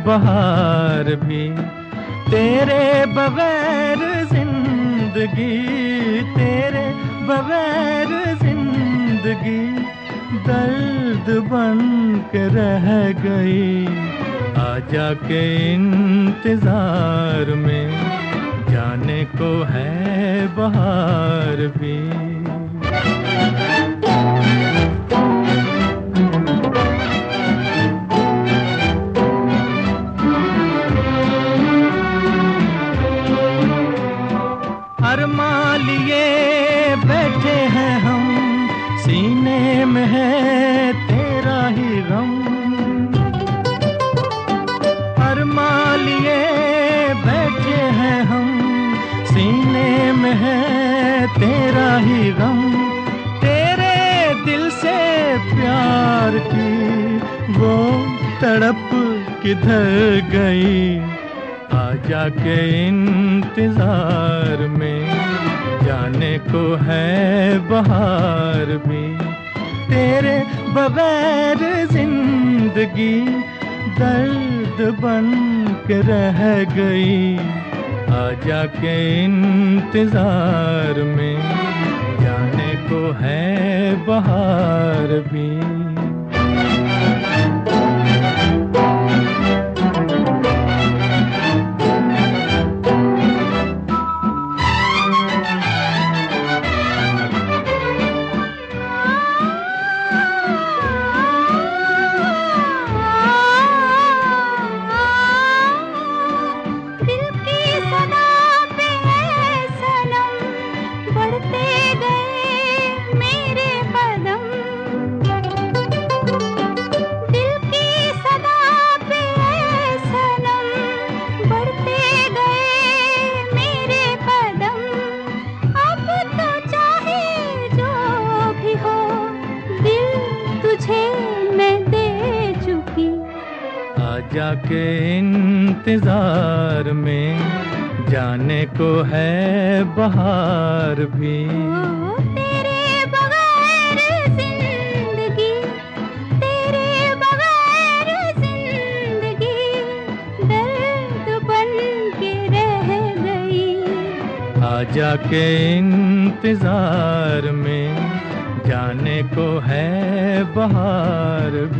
बहार भी। तेरे बगैर जिंदगी, तेरे बगैर जिंदगी दर्द बन के रह गई। आजा के इंतजार में जाने को है बहार भी। अरमा लिए बैठे हैं हम, सीने में है तेरा ही गम। अरमा लिए बैठे हैं हम, सीने में है तेरा ही गम। तेरे दिल से प्यार की वो तड़प किधर गई। आजा के इंतजार में जाने को है बहार भी। तेरे बगैर जिंदगी दर्द बन के रह गई। आजा के इंतजार में जाने को है बहार भी। आजा के इंतजार में जाने को है बहार भी। तेरे बगैर जिंदगी, तेरे बगैर जिंदगी दर्द बन के रह गई। आजा के इंतजार में जाने को है बहार भी।